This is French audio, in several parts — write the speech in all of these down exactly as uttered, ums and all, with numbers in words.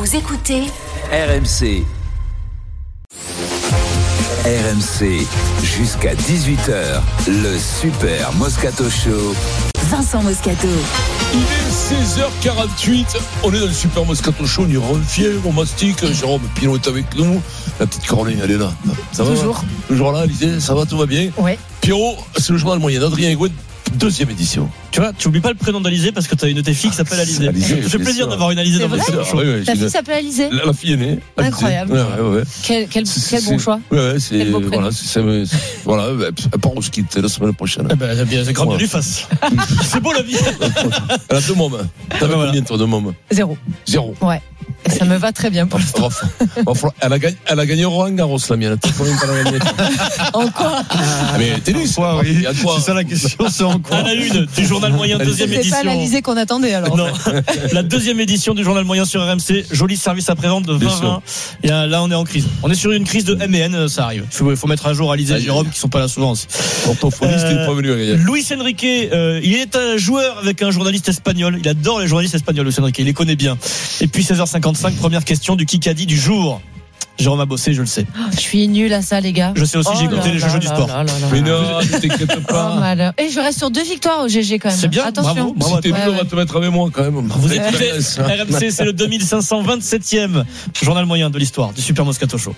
Vous écoutez R M C. R M C, jusqu'à dix-huit heures, le Super Moscato Show. Vincent Moscato. Il est seize heures quarante-huit, on est dans le Super Moscato Show, on y revient, on mastique, Jérôme Pinot est avec nous, la petite Caroline, elle est là. Ça va? Toujours. Toujours là, Alizé, ça va, tout va bien? Ouais. Pierrot, c'est le journal moyen, Adrien Gouin, deuxième édition. Tu vois, tu oublies pas le prénom d'Alizé parce que tu as une de tes filles qui s'appelle Alizé. Alizé, Ça fait bien plaisir sûr. d'avoir une Alizé C'est dans le vrai Super Show. Ouais, ouais, Ta je- fille s'appelle Alizé. la, la fille aînée. Alizé. Incroyable. Ouais, ouais, ouais. Quel, quel, C'est- quel bon c'est- choix. Ouais, ouais, c'est, Quel beau prénom. voilà, c'est, c'est, c'est- voilà, elle part au ski la semaine prochaine. Eh ben, c'est bien, c'est grand bien Ouais. lui face. C'est beau la vie. Elle a deux mômes. T'as ben voilà. combien, toi, de mômes? Zéro. Zéro. Ouais. Et ça me va très bien pour l'instant. Va- va falloir- Elle a gagné, elle a gagné Roland Garros, la mienne. T'as combien qu'elle a gagné? En quoi? Ah, mais tennis, Quoi, oui. Il y a quoi? C'est ça la question, c'est en quoi? À la une du journal moyen, deuxième C'est pas édition. l'Alizé qu'on attendait alors. Non, la deuxième édition du journal moyen sur R M C. Joli service après-vente de Bien vingt vingt. Et là, là, on est en crise. On est sur une crise de M et N, ça arrive. Il faut, faut mettre à jour Alizé et Aïe. Jérôme qui sont pas là souvent aussi. Orthophoniste, il n'est pas venu à gagner. Luis Enrique, euh, il est un joueur avec un journaliste espagnol. Il adore les journalistes espagnols, Luis Enrique. Il les connaît bien. Et puis seize heures cinquante-cinq, première question du Kikadi du jour. Jérôme a bossé, je le sais. Je suis nulle à ça, les gars. Je sais aussi, j'ai Oh écouté là les là jeux du là sport. là là là. Mais non, ne t'inquiète Oh, pas. malheur. Et je reste sur deux victoires au G G quand même. C'est bien, Attention. bravo, bravo. Si t'es Ouais, nul, on va ouais. te mettre avec moi quand même. Vous écoutez Expérience. R M C, c'est le deux mille cinq cent vingt-septième journal moyen de l'histoire du Super Moscato Show.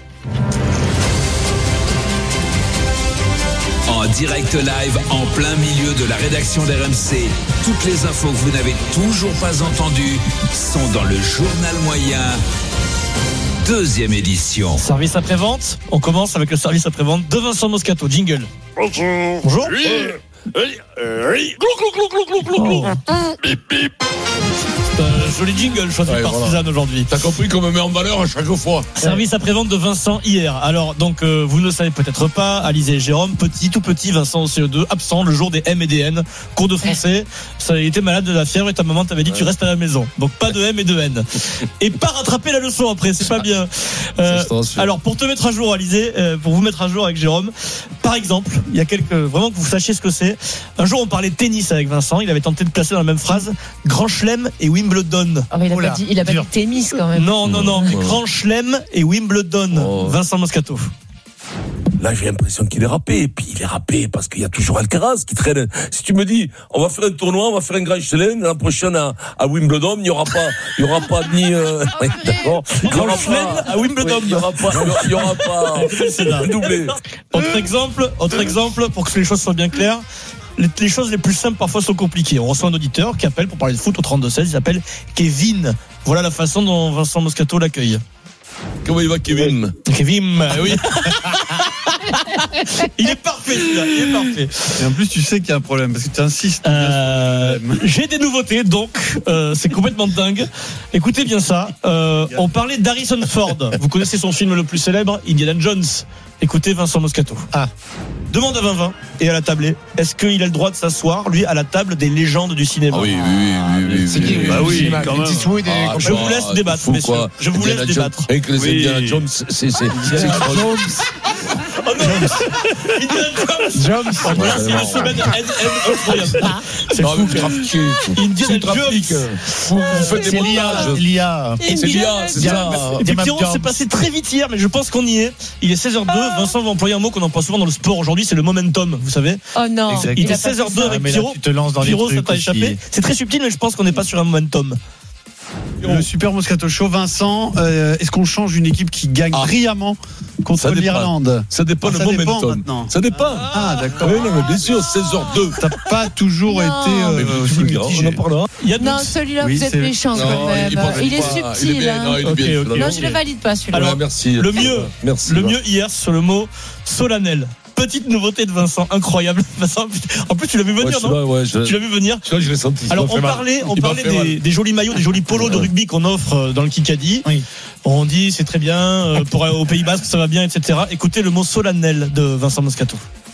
En direct live, en plein milieu de la rédaction d'R M C, toutes les infos que vous n'avez toujours pas entendues sont dans le journal moyen, deuxième édition. Service après-vente. On commence avec le service après-vente de Vincent Moscato. Jingle. Bonjour. Oui, oui, oui. Glou, glou, glou, glou, glou, glou, glou. Bip, bip. C'est un joli jingle choisi Ouais, par voilà. Suzanne aujourd'hui. T'as compris qu'on me met en valeur à chaque fois. Service après-vente de Vincent hier. Alors, donc, euh, vous ne le savez peut-être pas, Alizé et Jérôme, petit, tout petit, Vincent au C E deux, absent le jour des M et des N, cours de français. Ça, il était malade de la fièvre et ta maman t'avait dit tu restes à la maison. Donc, pas de M et de N. Et pas rattraper la leçon après, c'est pas bien. Euh, Ça, je t'en rassure. alors, pour te mettre à jour, Alizé, euh, pour vous mettre à jour avec Jérôme, par exemple, il y a quelques, vraiment que vous sachiez ce que c'est. Un jour, on parlait tennis avec Vincent. Il avait tenté de placer dans la même phrase Grand Chelem et Wimbledon. Oh, mais il a Oula, pas dit, il a pas dit dur. tennis quand même. Non, non, non, mais Ouais. Grand Chelem et Wimbledon. Oh. Vincent Moscato. Là, j'ai l'impression qu'il est râpé. Et puis, il est râpé parce qu'il y a toujours Alcaraz qui traîne. Si tu me dis, on va faire un tournoi, on va faire un grand chelem, l'an prochain à, à Wimbledon, il n'y aura pas, il y aura pas ni, euh, oui, d'accord. Il y Grand aura Chelem pas, à Wimbledon. oui, il y aura pas, il y aura pas, C'est là. doublé. Autre exemple, autre exemple, pour que les choses soient bien claires. Les, les choses les plus simples parfois sont compliquées. On reçoit un auditeur qui appelle pour parler de foot au trente-deux seize. Il s'appelle Kevin. Voilà la façon dont Vincent Moscato l'accueille. Comment il va, Kevin? Kevin, euh, oui. Il est parfait, celui-là. Il est parfait. Et en plus, tu sais qu'il y a un problème parce que tu insistes. Euh, j'ai des nouveautés, donc euh, c'est complètement dingue. Écoutez bien ça. Euh, on parlait d'Harrison Ford. Vous connaissez son film le plus célèbre, Indiana Jones. Écoutez Vincent Moscato. Ah. Demande à vingt vingt et à la tablée. Est-ce qu'il a le droit de s'asseoir, lui, à la table des légendes du cinéma? Ah oui, oui, oui, oui, oui. C'est qui? Bah oui, quand même. Ah, Je vous laisse ah, débattre, fou, messieurs. quoi. Je vous Indiana laisse Jones. débattre. Avec les Oui. Indiana Jones, c'est, c'est, c'est, c'est Oh non, Indiana Jones. Jones. Oh, voilà, c'est une semaine N M incroyable. C'est Ah, fou. vous trafiquez. Indiana C'est trafic. Jones. Vous, vous faites des C'est l'I A. montages. L'I A. C'est l'I A, c'est ça. Et puis James Pierrot, Jones. c'est passé très vite hier, mais je pense qu'on y est. Il est seize heures deux. Vincent va employer un mot qu'on emploie souvent dans le sport aujourd'hui, c'est le momentum, vous savez. Oh non. Exact. Il a était pas seize heures dit deux ça. avec mais là, Pierrot. tu te lances dans les Pierrot, ça trucs t'a aussi. échappé. C'est très subtil, mais je pense qu'on n'est pas sur un momentum. Le Super Moscato Show, Vincent, euh, est-ce qu'on change une équipe qui gagne Ah. brillamment contre Ça dépend. l'Irlande? Ça dépend Ah, le ça dépend momentum. maintenant. Ça dépend. Ah, d'accord. Oui, non, mais bien sûr, seize heures deux. T'as pas toujours Non. été Mais euh, vous aussi le direz, mitigé. on en parlera. Yann Non, Lux. celui-là, Oui, vous êtes c'est- méchant quand Non, même. il pense- Il est pas. Il est subtil. bien, hein. non, il est Ok, bien, ok. celui-là. Non, je le valide pas celui-là. Alors, Ouais, merci. le mieux, Merci. Le mieux hier sur le mot solennel. Petite nouveauté de Vincent, incroyable. Vincent, en plus, tu l'as vu Ouais, venir, non? celui-là, ouais, je, Tu l'as vu venir? celui-là, je l'ai senti. Alors, Il m'a on fait mal. parlait, on Il m'a parlait fait des, mal. des jolis maillots, des jolis polos de rugby qu'on offre dans le Kikadi. Oui. On dit c'est très bien, euh, pour aller au Pays Basque, ça va bien, et cetera. Écoutez le mot solennel de Vincent Moscato.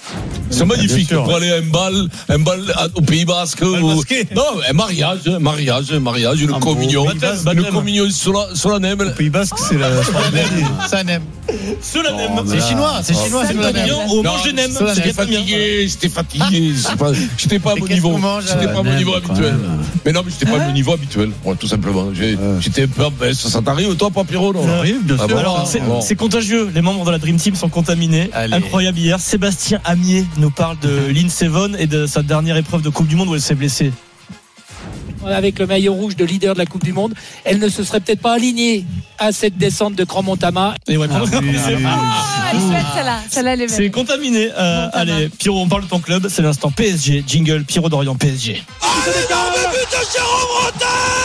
C'est magnifique sûr. pour aller à un bal, un bal au Pays Basque. Ou... Non, un mariage, un mariage, un mariage, une Un communion, beau baptême, une baptême. communion sola- solennelle. Au Pays Basque, c'est la. Sanem. Solennel. Oh, C'est chinois, c'est chinois, c'est Solennel. Sanem. Au Non, mange nem. solennel. J'étais fatigué, j'étais fatigué. c'est pas- J'étais pas à Mais mon qu'est-ce niveau. qu'on mange, J'étais pas à mon euh, niveau quand habituel. même. Mais non, mais j'étais pas à mon niveau habituel. Ouais, tout simplement. J'ai- J'étais pas. Ben, ça, ça t'arrive, toi, pas Pierrot, non? Ça arrive, bien Ah sûr. bon. Alors, c'est, Bon. c'est contagieux. Les membres de la Dream Team sont contaminés. Allez. Incroyable hier. Sébastien Amier nous parle de Lindsey Vonn et de sa dernière épreuve de Coupe du Monde où elle s'est blessée. Avec le maillot rouge de leader de la Coupe du Monde, elle ne se serait peut-être pas alignée à cette descente de Grand Montama. Et ouais, Ah, oui, c'est, oui, Ah, elle est belle, celle-là. Celle-là, elle est c'est belle. contaminé. Euh, Bon, ça allez, va. Pierrot, on parle de ton club. C'est l'instant P S G. Jingle Pierrot d'Orient P S G. Le but de Jérôme Rotten.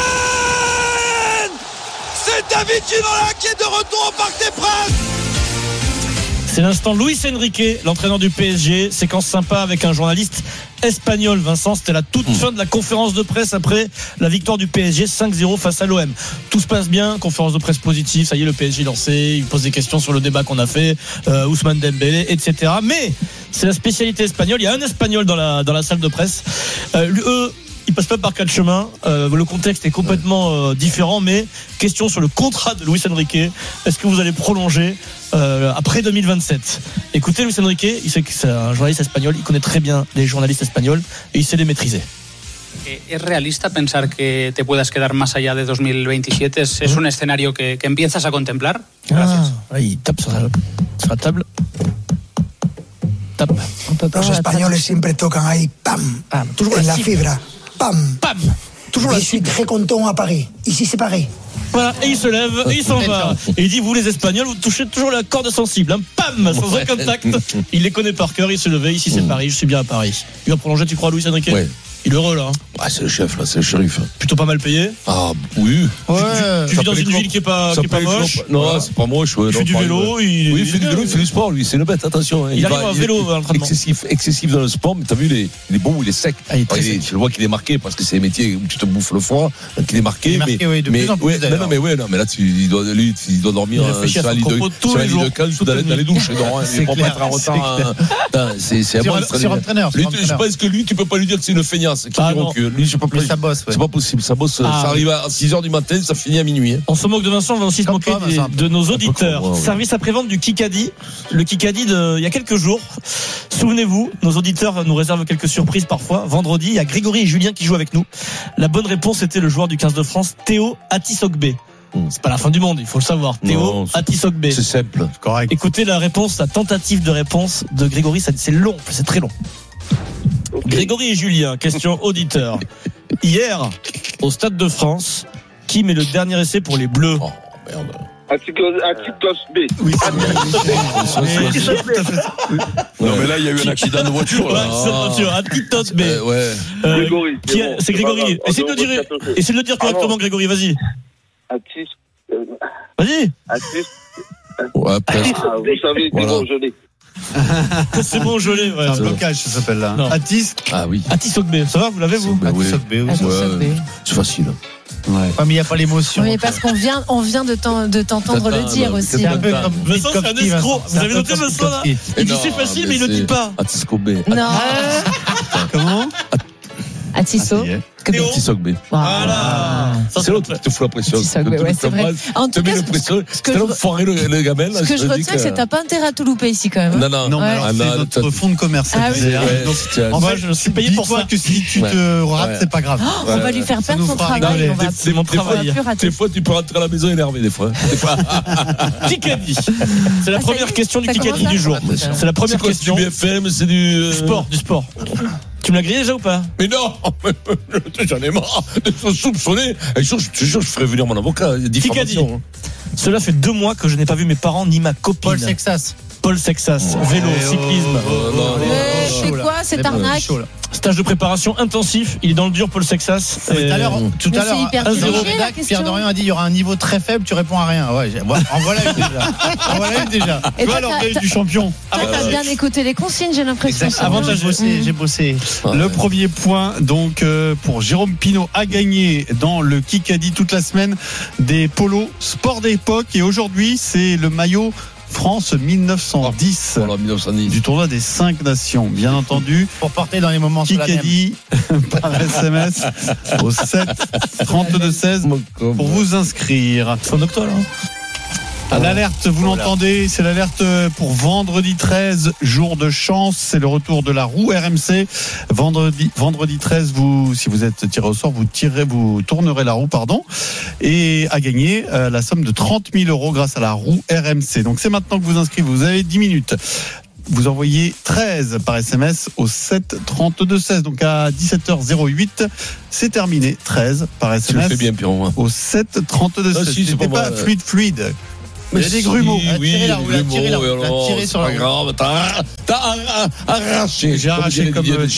C'est David Ginola qui est de retour au Parc des Princes. C'est l'instant Luis Enrique, l'entraîneur du P S G. Séquence sympa avec un journaliste espagnol. Vincent, c'était la toute fin de la conférence de presse après la victoire du P S G cinq zéro face à l'O M. Tout se passe bien, conférence de presse positive. Ça y est, le P S G lancé. Il pose des questions sur le débat qu'on a fait, euh, Ousmane Dembélé, et cetera. Mais c'est la spécialité espagnole. Il y a un Espagnol dans la dans la salle de presse. Euh, lui, eux, ils passent pas par quatre chemins. Euh, le contexte est complètement euh, différent. Mais question sur le contrat de Luis Enrique. Est-ce que vous allez prolonger euh, après deux mille vingt-sept? Écoutez, Luis Enrique, il sait que c'est un journaliste espagnol. Il connaît très bien les journalistes espagnols et il sait les maîtriser. ¿Es realista pensar que te puedas quedar más allá de dos mil veintisiete? ¿Es, es un escenario que, que empiezas a contemplar? Gracias. Ah, il tape sur la, sur la table. Tape. On peut pas Los voir la españoles traduction. siempre tocan ahí, pam, Ah, toujours en la la cible. fibra, pam. Pam. Toujours la Je suis cible. très content à Paris. Ici, c'est pareil. Voilà, et il se lève, et il s'en va. Et il dit, vous les Espagnols, vous touchez toujours la corde sensible. Hein. Pam, sans aucun contact. Il les connaît par cœur, il se levait. Ici, c'est Paris, je suis bien à Paris. Il va prolonger, tu crois, Luis Enrique? Ouais. Il est heureux, là. Hein. Ah, c'est le chef, là, c'est le shérif. Plutôt pas mal payé. Ah, oui. Ouais. Tu vis dans fait une les ville qui est pas, Ça qui est pas paye les moche. clopes. Non, Voilà. c'est pas moche. Ouais, Il non, fait du pas- vélo, il. Oui, il fait du vélo, il fait du sport, lui. C'est une bête, attention. hein. Il arrive va- en vélo à l'entraînement. Excessif, excessif dans le sport, mais t'as vu, il est, il est bon, il est sec. Ah, il est très Alors, sec. Tu le vois qu'il est marqué parce que c'est un métier où tu te bouffes le foie, donc il est marqué. Il est marqué, mais, oui, de mais, plus en plus, ouais, d'ailleurs. mais non, mais ouais, non, mais là, tu, il doit, lui, il doit dormir Il réfléchit à sur la son ligne de, propos tous sur la les ligne de jours. cage ou dans, les- dans les douches. Il doit- il C'est doit pas clair, être en c'est retard. hein. Putain, C'est, c'est un Sur un- monstre. sur entraîneur, sur Lui, tu- je entraîneur. pense que lui, tu peux pas lui dire que c'est une feignasse. Qui Ah, diront non. que lui, je peux pas. Mais ça bosse, ouais. C'est pas possible, ça bosse, Ah, ça arrive à six heures du matin, ça finit à minuit. hein. On se moque de Vincent, on va aussi se Comme moquer toi, des- Vincent. de nos auditeurs. comme moi, ouais. Service après-vente du Kikadi. Le Kikadi de, il y a quelques jours. Souvenez-vous, nos auditeurs nous réservent quelques surprises parfois. Vendredi, il y a Grégory et Julien qui jouent avec nous. La bonne réponse était le joueur du quinze de France, Théo Atisogbe. Mm. C'est pas la fin du monde, il faut le savoir. Théo Non, c'est- Atisogbe. C'est simple. Correct. Écoutez la réponse, la tentative de réponse de Grégory, ça- c'est long, c'est très long. Grégory et Julien, question auditeur. Hier, au Stade de France, qui met le dernier essai pour les Bleus? Oh, merde. Atikos B. Oui, Non, mais là, il y a eu un accident de voiture. Ouais, Là. c'est voiture, Atisogbe. Euh, ouais. Euh, Grégory. qui a- bon, c'est pas Grégory. grave. Essaye de, le On dire, va se essaye de le dire correctement, Ah non. Grégory, vas-y. Atis. euh, Vas-y. Atis. Ouais, presque. Ah, vous savez, c'est Voilà. bon, je l'ai. C'est bon, je l'ai. Ouais. un blocage, ça s'appelle là. Non. Atis. Ah oui. Atisogbe, ça va, vous l'avez, vous? Bah, oui. Atis B, oui. Atisogbe. Ouais, c'est facile. Ouais. Ouais, mais il n'y a pas l'émotion. Oui, parce qu'on vient, on vient de t'en- de t'entendre le T'attends, dire là, aussi. C'est un peu comme Vincent, c'est un Pitkowski, escroc. Vincent. Vous avez C'est un noté peu comme Vincent, là? Pitkowski. Il dit c'est facile, mais il le dit pas. Atisogbe. Non, Comment Atisso. Ah, ça y est. Théo. Atisogbe. Voilà. Ça, C'est l'autre qui te fout la pression. Atisogbe, Le truc ouais, de c'est vrai. base, En te tout met cas, le pression. ce que C'est je- l'enfoiré, le, le gamin. là, Ce que te je dis retiens, c'est que t'as pas intérêt à tout louper ici quand même. Non, non. Non, mais Ouais. alors Ah, c'est non, notre t'as- fonds de commerce. Ah cette oui. année, hein. Ouais, Donc, c'est- en Moi, fait, je suis payé pour dis-toi ça. que si tu te rates, Ouais. c'est pas grave. Oh, on va lui faire Ça perdre nous son fera travail. rigoler. On va, C'est mon on va travail. plus rater. Des fois, tu peux rentrer à la maison énervé, des fois. Des fois. Kikadi. C'est la Ah, ça y première est, question du ça Kikadi commence du là jour. Mais ça- C'est la première C'est quoi, question. C'est du B F M, c'est du. euh, Du sport, du sport. Tu me l'as grillé déjà ou pas? Mais non, j'en ai marre de se soupçonner. Un jour, je te jure, je ferai venir mon avocat. Il y a diffamation. Cela fait deux mois que je n'ai pas vu mes parents ni ma copine. Paul Sexas. Paul Sexas, vélo, oh, cyclisme. Oh, non, Mais non, c'est chaud, là. quoi cette C'est bon, arnaque? chaud, là. Stage de préparation intensif. Il est dans le dur, Paul Sexas. Mais Tout à l'heure, tout Mais à c'est l'heure, hyper un piégé, zéro la rédac, question. Pierre Dorian a dit il y aura un niveau très faible, tu réponds à rien. Ouais, j'ai- voilà, en voilà une déjà. En voilà une déjà. Et Tu toi, vois t'as- l'orgueil t'as- du champion. toi, t'as bien écouté les consignes, j'ai l'impression. Exactement. c'est bien. J'ai bossé, j'ai bossé. Le premier point, donc, euh, pour Jérôme Pinault, a gagné dans le Kikadi toute la semaine des polos sport d'époque. Et aujourd'hui, c'est le maillot France mille neuf cent dix. Voilà, mille neuf cent dix. Du tournoi des cinq nations, bien entendu. Pour porter dans les moments solennels. Kikadi par S M S au sept trente-deux seize pour vous inscrire. Son octobre, hein. À l'alerte, vous Voilà. l'entendez, c'est l'alerte pour vendredi treize, jour de chance, c'est le retour de la roue R M C. Vendredi, vendredi treize, vous, si vous êtes tiré au sort, vous tirez, vous tournerez la roue, pardon, et à gagner euh, la somme de trente mille euros grâce à la roue R M C. Donc c'est maintenant que vous inscrivez, vous avez dix minutes. Vous envoyez treize par S M S au sept trente-deux seize. Donc à dix-sept heures huit, c'est terminé. treize par S M S. Tu le fais bien, Pierrot. Au sept trente-deux seize. Ah, si, c'est C'était pas pas mal. fluide, fluide. Mais il y a des si, grumeaux. Oui, Tirez la roue, des tirez la roue, grumeaux, et alors, tirez sur c'est la pas roue. grave. T'as, t'as arraché. J'ai arraché dirait comme Didier euh,